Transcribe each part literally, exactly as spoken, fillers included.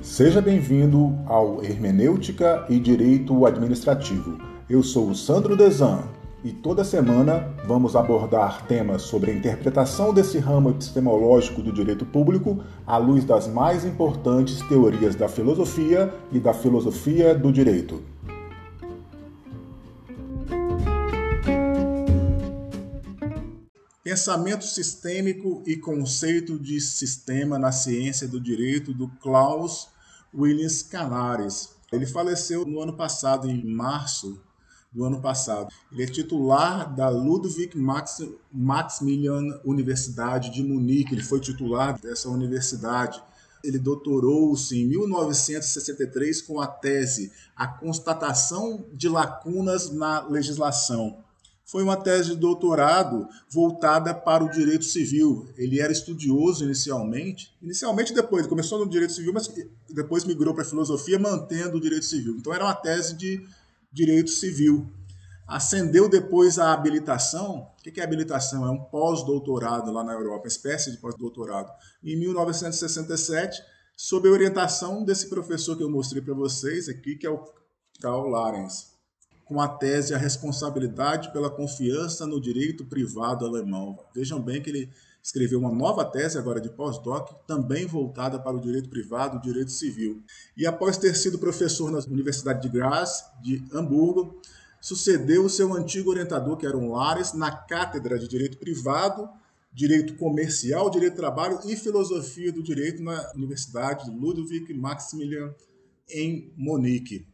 Seja bem-vindo ao Hermenêutica e Direito Administrativo. Eu sou o Sandro Desan e toda semana vamos abordar temas sobre a interpretação desse ramo epistemológico do direito público à luz das mais importantes teorias da filosofia e da filosofia do direito. Pensamento sistêmico e conceito de sistema na ciência do direito, do Klaus Williams Canaris. Ele faleceu no ano passado, em março do ano passado. Ele é titular da Ludwig Maximilian Universidade de Munique. Ele foi titular dessa universidade. Ele doutorou-se em mil novecentos e sessenta e três com a tese A Constatação de Lacunas na Legislação. Foi uma tese de doutorado voltada para o direito civil. Ele era estudioso inicialmente, inicialmente depois, ele começou no direito civil, mas depois migrou para a filosofia, mantendo o direito civil. Então era uma tese de direito civil. Ascendeu depois à habilitação. O que é habilitação? É um pós-doutorado lá na Europa, uma espécie de pós-doutorado. Em mil novecentos e sessenta e sete, sob a orientação desse professor que eu mostrei para vocês aqui, que é o Karl Lorenz, com a tese A Responsabilidade pela Confiança no Direito Privado Alemão. Vejam bem que ele escreveu uma nova tese agora de pós-doc, também voltada para o direito privado, o direito civil. E após ter sido professor na Universidade de Graz, de Hamburgo, sucedeu o seu antigo orientador, que era um Lares, na cátedra de Direito Privado, Direito Comercial, Direito do Trabalho e Filosofia do Direito na Universidade Ludwig Maximilian em Munique.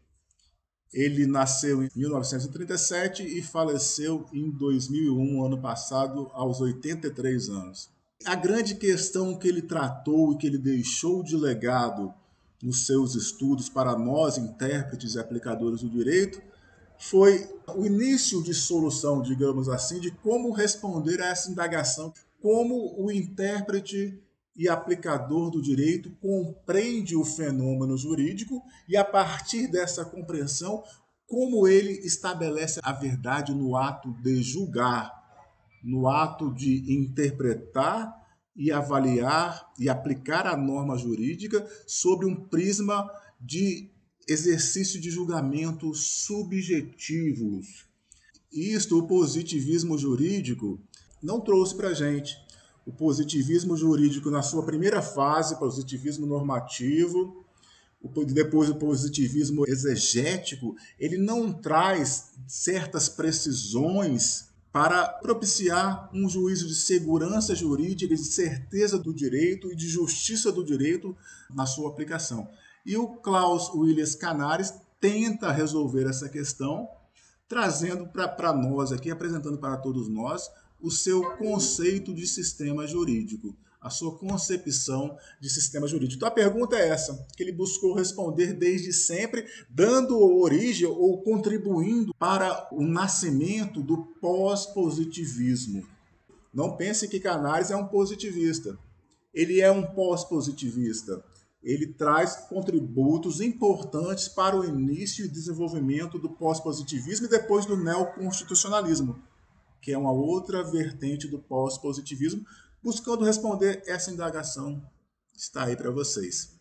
Ele nasceu em mil novecentos e trinta e sete e faleceu em dois mil e um, ano passado, aos oitenta e três anos. A grande questão que ele tratou e que ele deixou de legado nos seus estudos para nós, intérpretes e aplicadores do direito, foi o início de solução, digamos assim, de como responder a essa indagação, como o intérprete e aplicador do direito compreende o fenômeno jurídico e, a partir dessa compreensão, como ele estabelece a verdade no ato de julgar, no ato de interpretar e avaliar e aplicar a norma jurídica sobre um prisma de exercício de julgamentos subjetivos. Isto o positivismo jurídico não trouxe para a gente. O positivismo jurídico, na sua primeira fase, positivismo normativo, depois o positivismo exegético, ele não traz certas precisões para propiciar um juízo de segurança jurídica, de certeza do direito e de justiça do direito na sua aplicação. E o Klaus Williams Canaris tenta resolver essa questão, trazendo para nós aqui, apresentando para todos nós, o seu conceito de sistema jurídico, a sua concepção de sistema jurídico. Então a pergunta é essa, que ele buscou responder desde sempre, dando origem ou contribuindo para o nascimento do pós-positivismo. Não pense que Canaris é um positivista. Ele é um pós-positivista. Ele traz contributos importantes para o início e desenvolvimento do pós-positivismo e depois do neoconstitucionalismo, que é uma outra vertente do pós-positivismo, buscando responder essa indagação que está aí para vocês.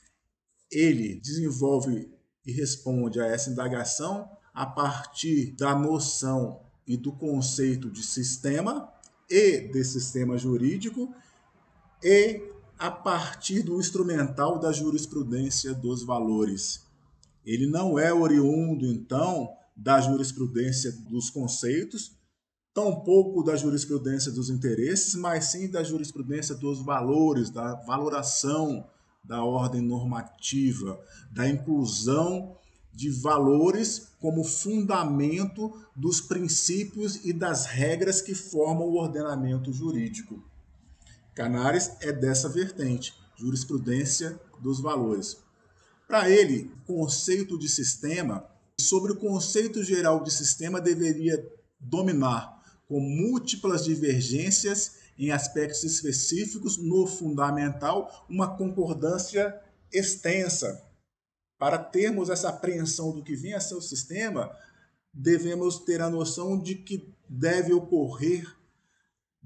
Ele desenvolve e responde a essa indagação a partir da noção e do conceito de sistema e de sistema jurídico e a partir do instrumental da jurisprudência dos valores. Ele não é oriundo, então, da jurisprudência dos conceitos, tampouco da jurisprudência dos interesses, mas sim da jurisprudência dos valores, da valoração da ordem normativa, da inclusão de valores como fundamento dos princípios e das regras que formam o ordenamento jurídico. Canaris é dessa vertente, jurisprudência dos valores. Para ele, o conceito de sistema, sobre o conceito geral de sistema, deveria dominar com múltiplas divergências em aspectos específicos, no fundamental, uma concordância extensa. Para termos essa apreensão do que vem a ser o sistema, devemos ter a noção de que deve ocorrer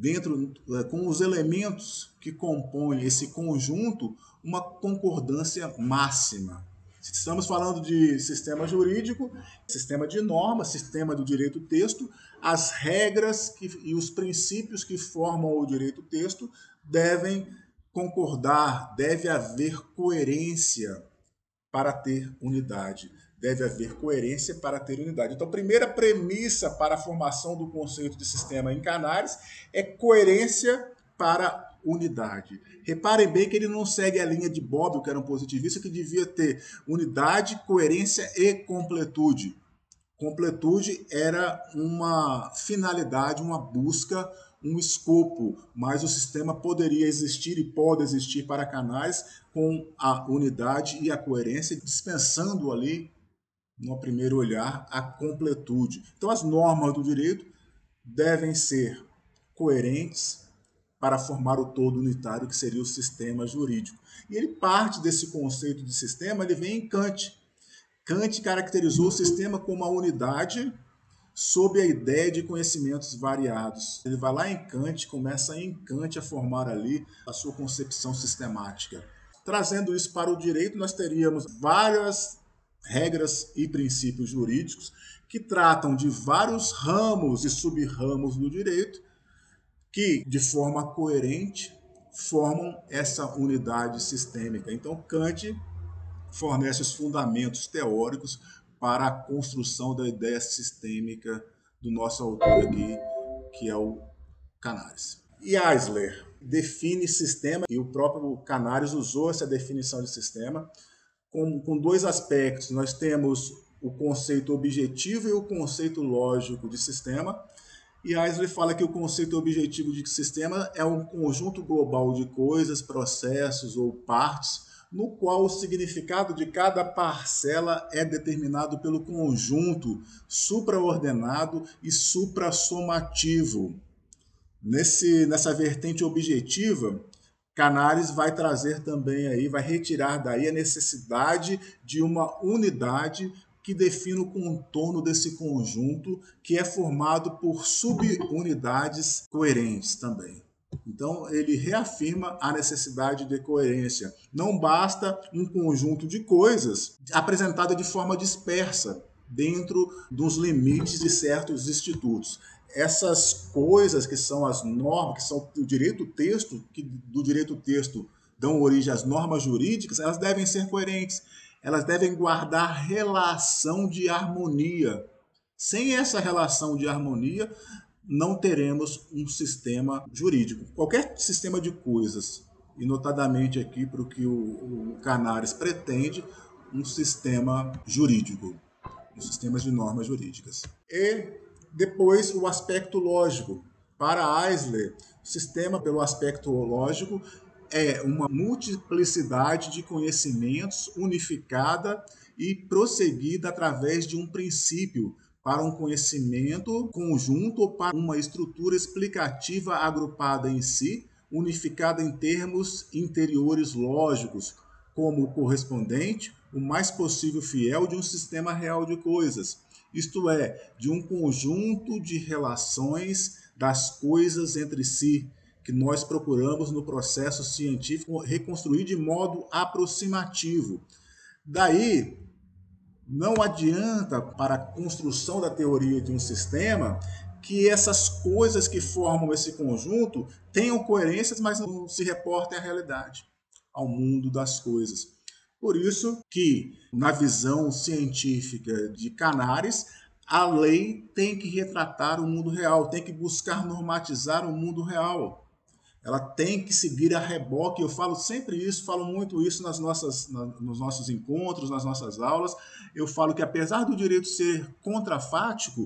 dentro, com os elementos que compõem esse conjunto, uma concordância máxima. Se estamos falando de sistema jurídico, sistema de norma, sistema do direito texto, as regras que, e os princípios que formam o direito texto devem concordar, deve haver coerência para ter unidade. Deve haver coerência para ter unidade. Então, a primeira premissa para a formação do conceito de sistema em Canários é coerência para unidade. Reparem bem que ele não segue a linha de Bobbio, que era um positivista, que devia ter unidade, coerência e completude. Completude era uma finalidade, uma busca, um escopo, mas o sistema poderia existir e pode existir para Canários com a unidade e a coerência, dispensando ali, no primeiro olhar, a completude. Então, as normas do direito devem ser coerentes para formar o todo unitário, que seria o sistema jurídico. E ele parte desse conceito de sistema, ele vem em Kant. Kant caracterizou o sistema como a unidade sob a ideia de conhecimentos variados. Ele vai lá em Kant, começa em Kant a formar ali a sua concepção sistemática. Trazendo isso para o direito, nós teríamos várias regras e princípios jurídicos que tratam de vários ramos e sub-ramos do direito que, de forma coerente, formam essa unidade sistêmica. Então, Kant fornece os fundamentos teóricos para a construção da ideia sistêmica do nosso autor aqui, que é o Canários. E Eisler define sistema, e o próprio Canários usou essa definição de sistema, com, com dois aspectos. Nós temos o conceito objetivo e o conceito lógico de sistema, e Eisler fala que o conceito objetivo de sistema é um conjunto global de coisas, processos ou partes, no qual o significado de cada parcela é determinado pelo conjunto supraordenado e suprassomativo. Nesse, nessa vertente objetiva, Canários vai trazer também aí, vai retirar daí a necessidade de uma unidade que define o contorno desse conjunto, que é formado por subunidades coerentes também. Então, ele reafirma a necessidade de coerência. Não basta um conjunto de coisas apresentado de forma dispersa dentro dos limites de certos institutos. Essas coisas que são as normas, que são o direito texto, que do direito texto dão origem às normas jurídicas, elas devem ser coerentes. Elas devem guardar relação de harmonia. Sem essa relação de harmonia, não teremos um sistema jurídico. Qualquer sistema de coisas, e notadamente aqui para o que o, o Canários pretende, um sistema jurídico, um sistema de normas jurídicas. E depois o aspecto lógico. Para Eisler, o sistema pelo aspecto lógico é uma multiplicidade de conhecimentos unificada e prosseguida através de um princípio, para um conhecimento conjunto ou para uma estrutura explicativa agrupada em si, unificada em termos interiores lógicos, como o correspondente, o mais possível fiel de um sistema real de coisas, isto é, de um conjunto de relações das coisas entre si, que nós procuramos no processo científico reconstruir de modo aproximativo. Daí, não adianta para a construção da teoria de um sistema que essas coisas que formam esse conjunto tenham coerências, mas não se reportem à realidade, ao mundo das coisas. Por isso que, na visão científica de Canários, a lei tem que retratar o mundo real, tem que buscar normatizar o mundo real. Ela tem que seguir a reboque. Eu falo sempre isso, falo muito isso nas nossas, na, nos nossos encontros, nas nossas aulas. Eu falo que, apesar do direito ser contrafático,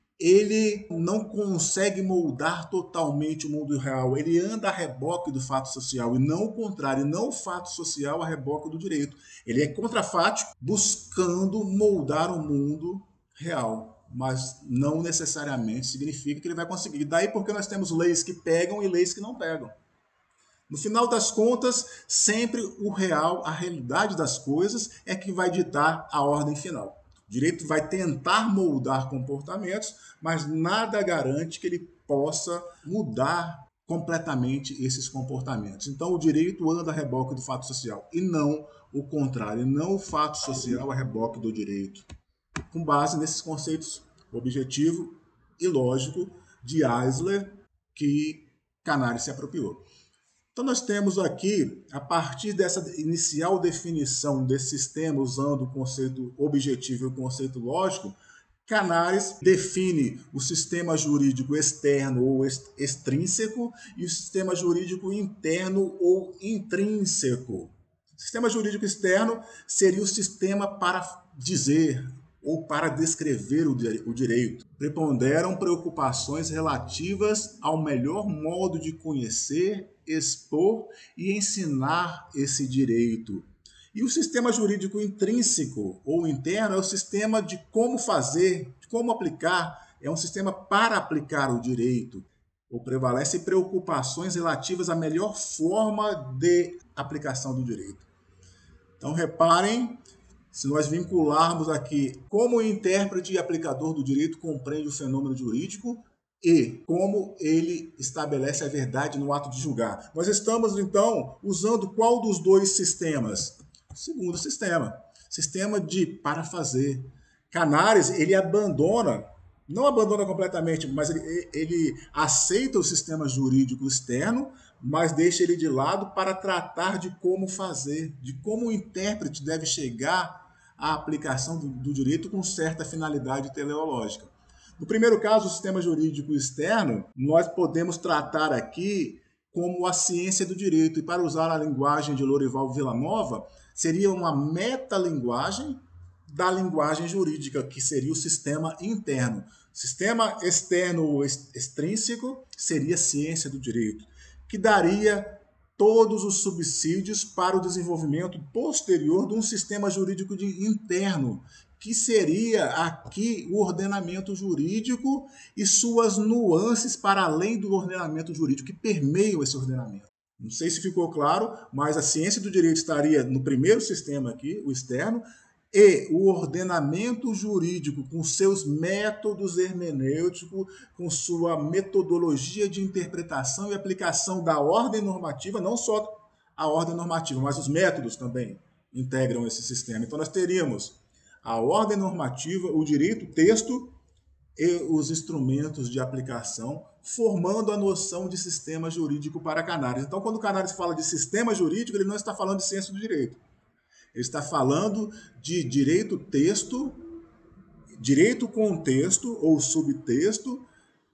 ele não consegue moldar totalmente o mundo real. Ele anda a reboque do fato social, e não o contrário, não o fato social a reboque do direito. Ele é contrafático, buscando moldar o mundo real, mas não necessariamente significa que ele vai conseguir. Daí porque nós temos leis que pegam e leis que não pegam. No final das contas, sempre o real, a realidade das coisas, é que vai ditar a ordem final. O direito vai tentar moldar comportamentos, mas nada garante que ele possa mudar completamente esses comportamentos. Então, o direito anda a reboque do fato social, e não o contrário, não o fato social a reboque do direito. Com base nesses conceitos objetivo e lógico de Eisler, que Canaris se apropriou. Então, nós temos aqui, a partir dessa inicial definição desse sistema, usando o conceito objetivo e o conceito lógico, Canaris define o sistema jurídico externo ou extrínseco e o sistema jurídico interno ou intrínseco. O sistema jurídico externo seria o sistema para dizer ou para descrever o direito. Preponderam preocupações relativas ao melhor modo de conhecer, expor e ensinar esse direito. E o sistema jurídico intrínseco ou interno é o sistema de como fazer, de como aplicar, é um sistema para aplicar o direito. Ou prevalecem preocupações relativas à melhor forma de aplicação do direito. Então, reparem, se nós vincularmos aqui como o intérprete e aplicador do direito compreende o fenômeno jurídico e como ele estabelece a verdade no ato de julgar. Nós estamos, então, usando qual dos dois sistemas? O segundo sistema, sistema de para fazer. Canaris, ele abandona, não abandona completamente, mas ele, ele aceita o sistema jurídico externo, mas deixa ele de lado para tratar de como fazer, de como o intérprete deve chegar à aplicação do, do direito com certa finalidade teleológica. No primeiro caso, o sistema jurídico externo, nós podemos tratar aqui como a ciência do direito, e para usar a linguagem de Lorival Villanova, seria uma metalinguagem da linguagem jurídica, que seria o sistema interno. Sistema externo ou extrínseco seria a ciência do direito, que daria todos os subsídios para o desenvolvimento posterior de um sistema jurídico de interno, que seria aqui o ordenamento jurídico e suas nuances para além do ordenamento jurídico, que permeiam esse ordenamento. Não sei se ficou claro, mas a ciência do direito estaria no primeiro sistema aqui, o externo, e o ordenamento jurídico com seus métodos hermenêuticos, com sua metodologia de interpretação e aplicação da ordem normativa, não só a ordem normativa, mas os métodos também integram esse sistema. Então nós teríamos a ordem normativa, o direito, o texto e os instrumentos de aplicação, formando a noção de sistema jurídico para Canaris. Então, quando Canaris fala de sistema jurídico, ele não está falando de ciência do direito. Ele está falando de direito texto, direito contexto ou subtexto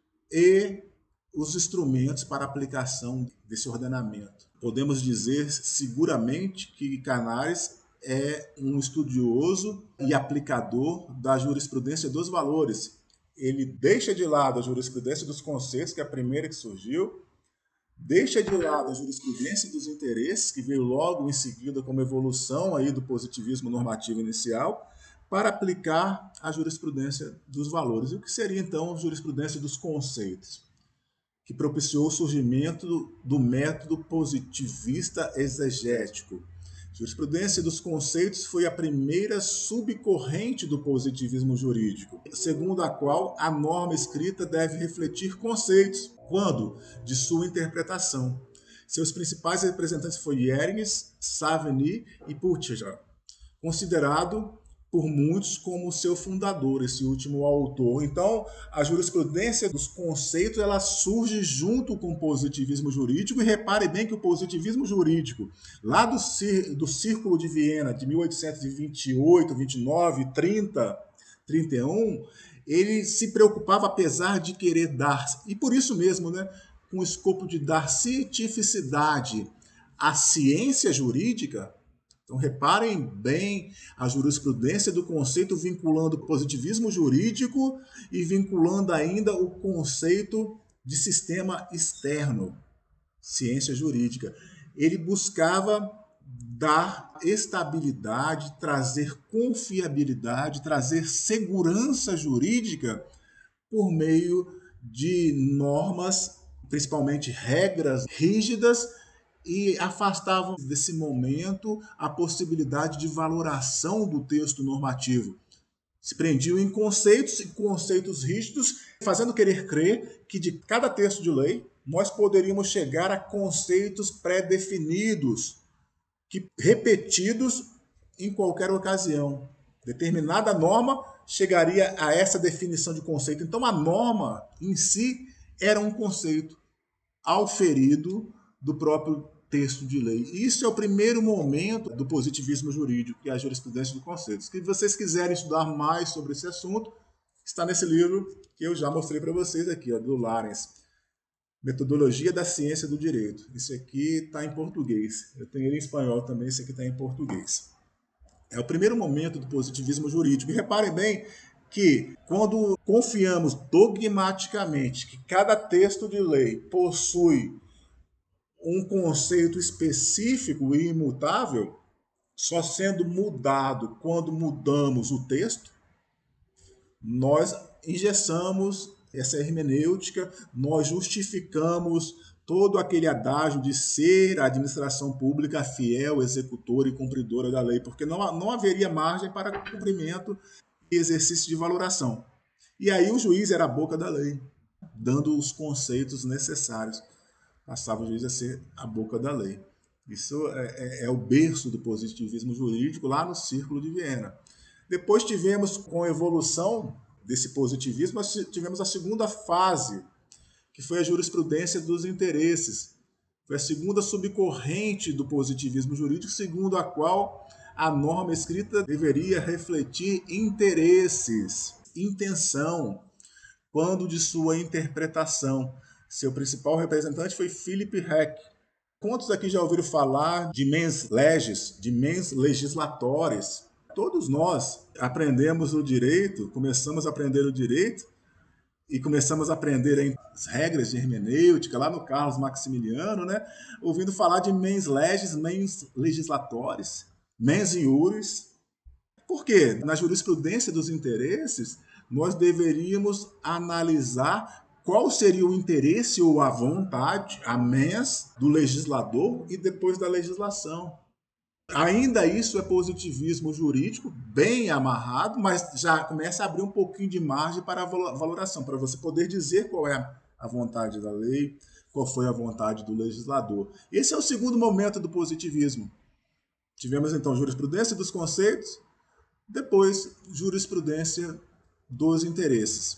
e os instrumentos para aplicação desse ordenamento. Podemos dizer seguramente que Canaris é um estudioso e aplicador da jurisprudência dos valores. Ele deixa de lado a jurisprudência dos conceitos, que é a primeira que surgiu, deixa de lado a jurisprudência dos interesses, que veio logo em seguida como evolução aí do positivismo normativo inicial, para aplicar a jurisprudência dos valores. E o que seria, então, a jurisprudência dos conceitos? Que propiciou o surgimento do método positivista exegético. A jurisprudência dos conceitos foi a primeira subcorrente do positivismo jurídico, segundo a qual a norma escrita deve refletir conceitos, quando de sua interpretação. Seus principais representantes foram Jeringues, Savigny e Purtjean, considerado por muitos como seu fundador, esse último autor. Então, a jurisprudência dos conceitos ela surge junto com o positivismo jurídico, e repare bem que o positivismo jurídico, lá do, do Círculo de Viena, de mil oitocentos e vinte e oito, vinte e nove, trinta, trinta e um, ele se preocupava, apesar de querer dar, e por isso mesmo, né, com o escopo de dar cientificidade à ciência jurídica. Então, reparem bem a jurisprudência do conceito vinculando o positivismo jurídico e vinculando ainda o conceito de sistema externo, ciência jurídica. Ele buscava dar estabilidade, trazer confiabilidade, trazer segurança jurídica por meio de normas, principalmente regras rígidas, e afastavam desse momento a possibilidade de valoração do texto normativo. Se prendiam em conceitos, e conceitos rígidos fazendo querer crer que de cada texto de lei nós poderíamos chegar a conceitos pré-definidos, que repetidos em qualquer ocasião. Determinada norma chegaria a essa definição de conceito. Então a norma em si era um conceito auferido do próprio texto de lei. Isso é o primeiro momento do positivismo jurídico, que é a jurisprudência do conceito. Se vocês quiserem estudar mais sobre esse assunto, está nesse livro que eu já mostrei para vocês aqui, ó, do Larens, Metodologia da Ciência do Direito. Esse aqui está em português. Eu tenho ele em espanhol também, esse aqui está em português. É o primeiro momento do positivismo jurídico. E reparem bem que quando confiamos dogmaticamente que cada texto de lei possui um conceito específico e imutável, só sendo mudado quando mudamos o texto, nós engessamos essa hermenêutica, nós justificamos todo aquele adágio de ser a administração pública fiel, executora e cumpridora da lei, porque não, não haveria margem para cumprimento e exercício de valoração. E aí o juiz era a boca da lei, dando os conceitos necessários. Passava o juiz a ser a boca da lei. Isso é, é, é o berço do positivismo jurídico lá no Círculo de Viena. Depois tivemos, com a evolução desse positivismo, nós tivemos a segunda fase, que foi a jurisprudência dos interesses. Foi a segunda subcorrente do positivismo jurídico, segundo a qual a norma escrita deveria refletir interesses, intenção, quando de sua interpretação. Seu principal representante foi Philipp Heck. Quantos aqui já ouviram falar de mens legis, de mens legislatores? Todos nós aprendemos o direito, começamos a aprender o direito e começamos a aprender as regras de hermenêutica lá no Carlos Maximiliano, né? Ouvindo falar de mens legis, mens legislatores, mens iuris. Por quê? Na jurisprudência dos interesses, nós deveríamos analisar qual seria o interesse ou a vontade, a mens do legislador e depois da legislação. Ainda isso é positivismo jurídico, bem amarrado, mas já começa a abrir um pouquinho de margem para a valoração, para você poder dizer qual é a vontade da lei, qual foi a vontade do legislador. Esse é o segundo momento do positivismo. Tivemos então jurisprudência dos conceitos, depois jurisprudência dos interesses,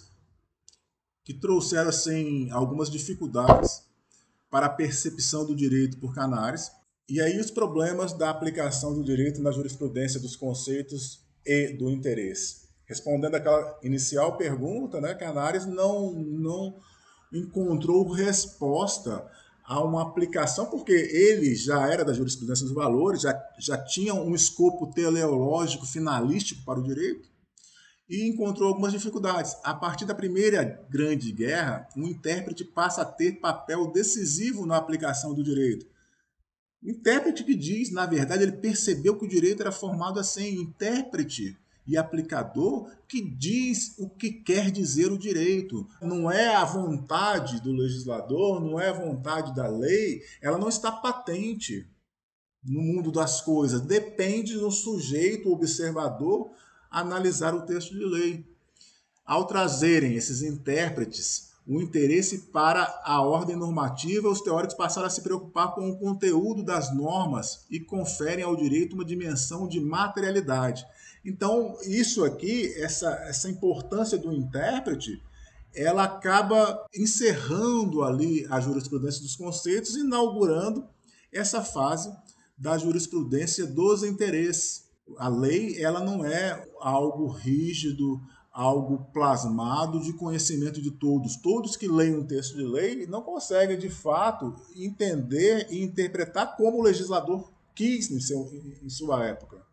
que trouxeram assim algumas dificuldades para a percepção do direito por Canaris. E aí os problemas da aplicação do direito na jurisprudência dos conceitos e do interesse. Respondendo àquela inicial pergunta, né, Canaris não, não encontrou resposta a uma aplicação, porque ele já era da jurisprudência dos valores, já, já tinha um escopo teleológico finalístico para o direito, e encontrou algumas dificuldades. A partir da Primeira Grande Guerra, o intérprete passa a ter papel decisivo na aplicação do direito. Intérprete que diz, na verdade, ele percebeu que o direito era formado assim, intérprete e aplicador que diz o que quer dizer o direito. Não é a vontade do legislador, não é a vontade da lei, ela não está patente no mundo das coisas. Depende do sujeito observador analisar o texto de lei. Ao trazerem esses intérpretes o interesse para a ordem normativa, os teóricos passaram a se preocupar com o conteúdo das normas e conferem ao direito uma dimensão de materialidade. Então, isso aqui, essa, essa importância do intérprete, ela acaba encerrando ali a jurisprudência dos conceitos, inaugurando essa fase da jurisprudência dos interesses. A lei, ela não é algo rígido, algo plasmado de conhecimento de todos. Todos que leem um texto de lei não conseguem, de fato, entender e interpretar como o legislador quis em, seu, em sua época.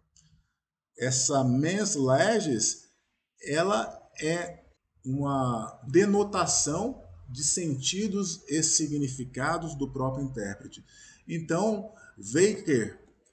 Essa mens legis, ela é uma denotação de sentidos e significados do próprio intérprete. Então, Wecker,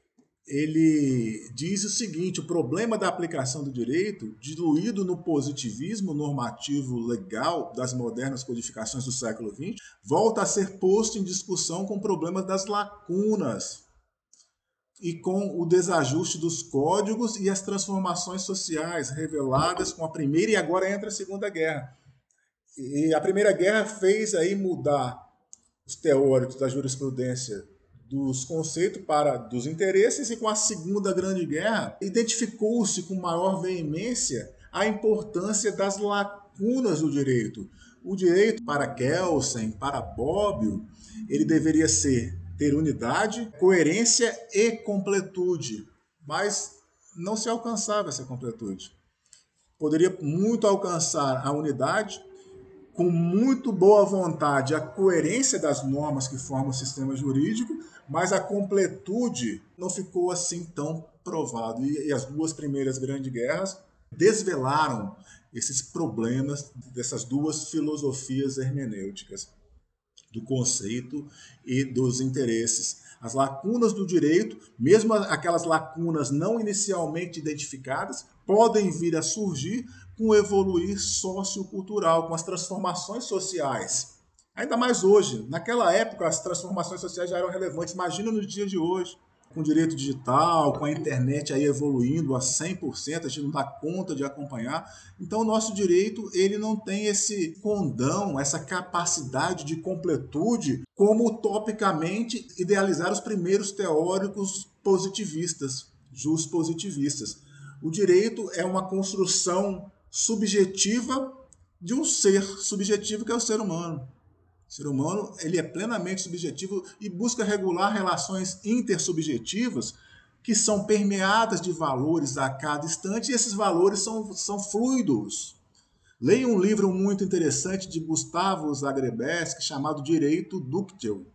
ele diz o seguinte: o problema da aplicação do direito, diluído no positivismo normativo legal das modernas codificações do século vinte, volta a ser posto em discussão com o problema das lacunas e com o desajuste dos códigos e as transformações sociais reveladas com a Primeira e agora entra a Segunda Guerra. E a Primeira Guerra fez aí mudar os teóricos da jurisprudência dos conceitos para dos interesses, e com a Segunda Grande Guerra identificou-se com maior veemência a importância das lacunas do direito. O direito, para Kelsen, para Bobbio, ele deveria ser ter unidade, coerência e completude, mas não se alcançava essa completude. Poderia muito alcançar a unidade, com muito boa vontade, a coerência das normas que formam o sistema jurídico, mas a completude não ficou assim tão provado. E, e as duas primeiras grandes guerras desvelaram esses problemas dessas duas filosofias hermenêuticas, do conceito e dos interesses. As lacunas do direito, mesmo aquelas lacunas não inicialmente identificadas, podem vir a surgir com o evoluir sociocultural, com as transformações sociais. Ainda mais hoje. Naquela época, as transformações sociais já eram relevantes. Imagina no dia de hoje, com o direito digital, com a internet aí evoluindo a cem por cento, a gente não dá conta de acompanhar. Então, o nosso direito ele não tem esse condão, essa capacidade de completude, como utopicamente idealizaram os primeiros teóricos positivistas, juspositivistas. O direito é uma construção subjetiva de um ser subjetivo que é o ser humano. O ser humano ele é plenamente subjetivo e busca regular relações intersubjetivas que são permeadas de valores a cada instante, e esses valores são, são fluidos. Leia um livro muito interessante de Gustavo Zagrebelsky chamado Direito Dúctil.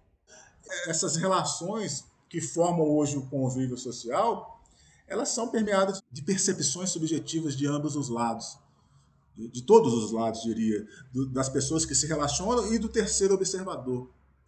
Essas relações que formam hoje o convívio social, elas são permeadas de percepções subjetivas de ambos os lados. De todos os lados, diria, das pessoas que se relacionam e do terceiro observador.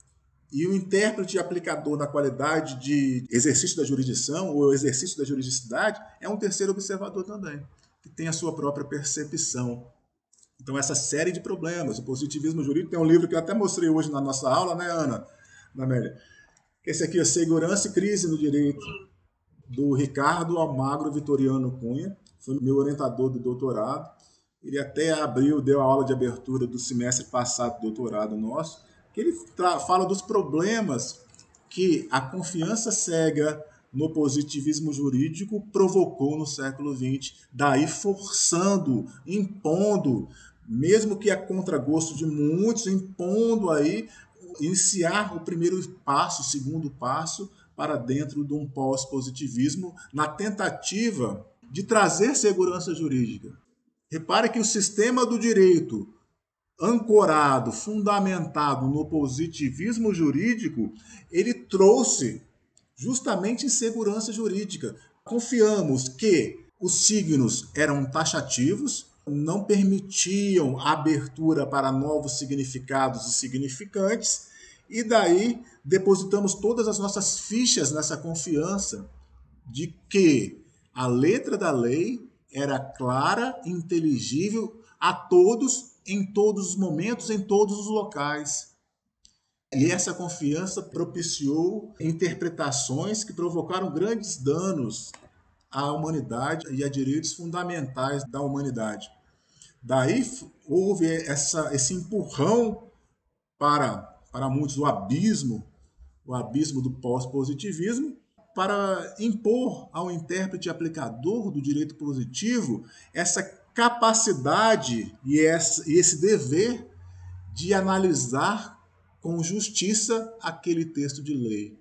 E o intérprete e aplicador na qualidade de exercício da jurisdição ou exercício da juridicidade é um terceiro observador também, que tem a sua própria percepção. Então, essa série de problemas, o positivismo jurídico, tem um livro que eu até mostrei hoje na nossa aula, né, Ana? Na Amélia. Esse aqui é Segurança e Crise no Direito, do Ricardo Almagro Vitoriano Cunha, foi meu orientador do doutorado. Ele até abriu, deu a aula de abertura do semestre passado do doutorado nosso, que ele fala dos problemas que a confiança cega no positivismo jurídico provocou no século vinte, daí forçando, impondo, mesmo que a contragosto de muitos, impondo aí iniciar o primeiro passo, o segundo passo, para dentro de um pós-positivismo, na tentativa de trazer segurança jurídica. Repare que o sistema do direito, ancorado, fundamentado no positivismo jurídico, ele trouxe justamente insegurança jurídica. Confiamos que os signos eram taxativos, não permitiam abertura para novos significados e significantes, e daí depositamos todas as nossas fichas nessa confiança de que a letra da lei era clara, inteligível a todos, em todos os momentos, em todos os locais. E essa confiança propiciou interpretações que provocaram grandes danos à humanidade e a direitos fundamentais da humanidade. Daí houve essa, esse empurrão para, para muitos, o abismo, o abismo do pós-positivismo, para impor ao intérprete aplicador do direito positivo essa capacidade e esse dever de analisar com justiça aquele texto de lei,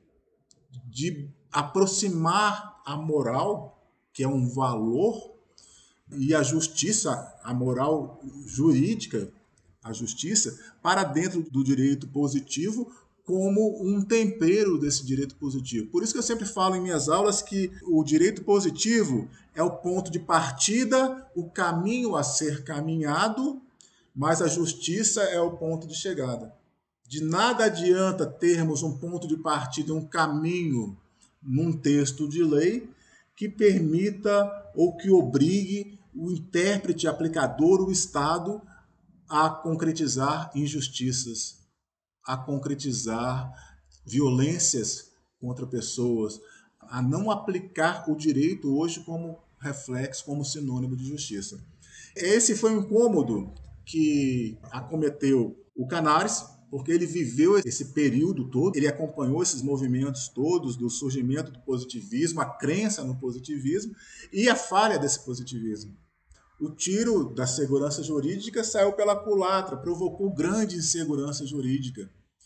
de aproximar a moral, que é um valor, e a justiça, a moral jurídica, a justiça, para dentro do direito positivo, como um tempero desse direito positivo. Por isso que eu sempre falo em minhas aulas que o direito positivo é o ponto de partida, o caminho a ser caminhado, mas a justiça é o ponto de chegada. De nada adianta termos um ponto de partida, um caminho num texto de lei que permita ou que obrigue o intérprete, aplicador, o Estado, a concretizar injustiças, a concretizar violências contra pessoas, a não aplicar o direito hoje como reflexo, como sinônimo de justiça. Esse foi um incômodo que acometeu o Canaris, porque ele viveu esse período todo, ele acompanhou esses movimentos todos do surgimento do positivismo, a crença no positivismo e a falha desse positivismo. O tiro da segurança jurídica saiu pela culatra, provocou grande insegurança jurídica,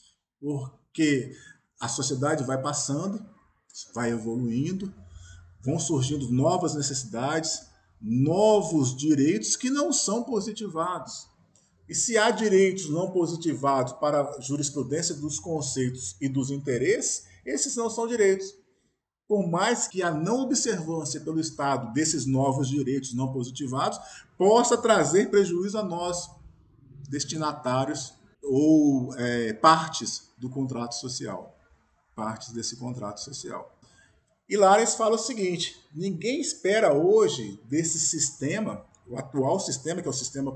porque a sociedade vai passando, vai evoluindo, vão surgindo novas necessidades, novos direitos que não são positivados. E se há direitos não positivados para a jurisprudência dos conceitos e dos interesses, esses não são direitos. Por mais que a não observância pelo Estado desses novos direitos não positivados possa trazer prejuízo a nós, destinatários ou é, partes do contrato social, partes desse contrato social. E Lares fala o seguinte: ninguém espera hoje desse sistema, o atual sistema, que é o sistema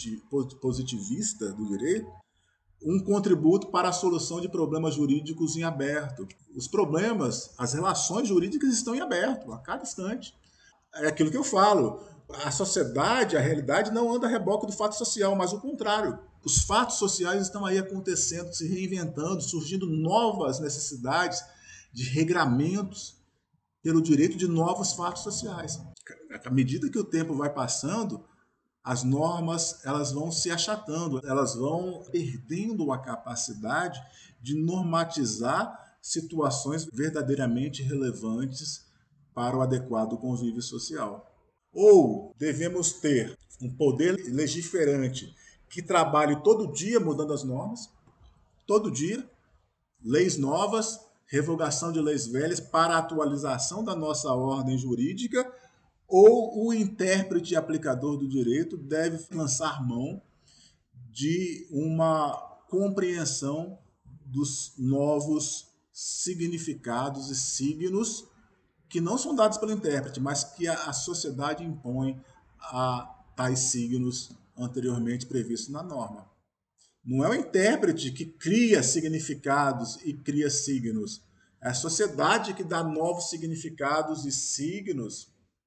positivista do direito, um contributo para a solução de problemas jurídicos em aberto. Os problemas, as relações jurídicas estão em aberto a cada instante. É aquilo que eu falo, a sociedade, a realidade não anda a reboque do fato social, mas o contrário. Os fatos sociais estão aí acontecendo, se reinventando, surgindo novas necessidades de regramentos pelo direito de novos fatos sociais. À medida que o tempo vai passando, as normas elas vão se achatando, elas vão perdendo a capacidade de normatizar situações verdadeiramente relevantes para o adequado convívio social. Ou devemos ter um poder legiferante que trabalhe todo dia mudando as normas, todo dia, leis novas, revogação de leis velhas para a atualização da nossa ordem jurídica, ou o intérprete e aplicador do direito deve lançar mão de uma compreensão dos novos significados e signos que não são dados pelo intérprete, mas que a sociedade impõe a tais signos anteriormente previstos na norma. Não é o intérprete que cria significados e cria signos. É a sociedade que dá novos significados e signos,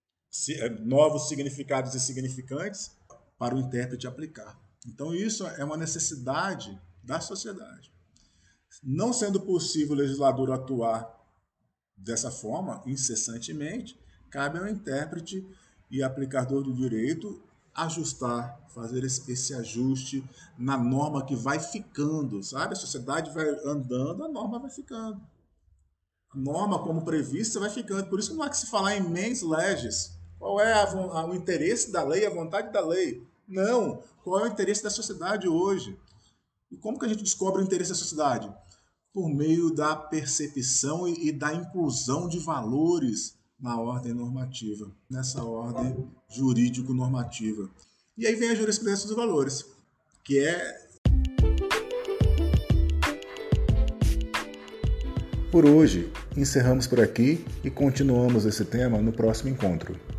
novos significados e significantes para o intérprete aplicar. Então isso é uma necessidade da sociedade. Não sendo possível o legislador atuar dessa forma, incessantemente, cabe ao intérprete e aplicador do direito ajustar, fazer esse, esse ajuste na norma que vai ficando, sabe? A sociedade vai andando, a norma vai ficando. A norma, como prevista, vai ficando. Por isso que não há que se falar em mens legis. Qual é a, a, o interesse da lei, a vontade da lei? Não. Qual é o interesse da sociedade hoje? E como que a gente descobre o interesse da sociedade? Por meio da percepção e, e da inclusão de valores na ordem normativa, nessa ordem jurídico-normativa. E aí vem a jurisprudência dos valores, que é... Por hoje, encerramos por aqui e continuamos esse tema no próximo encontro.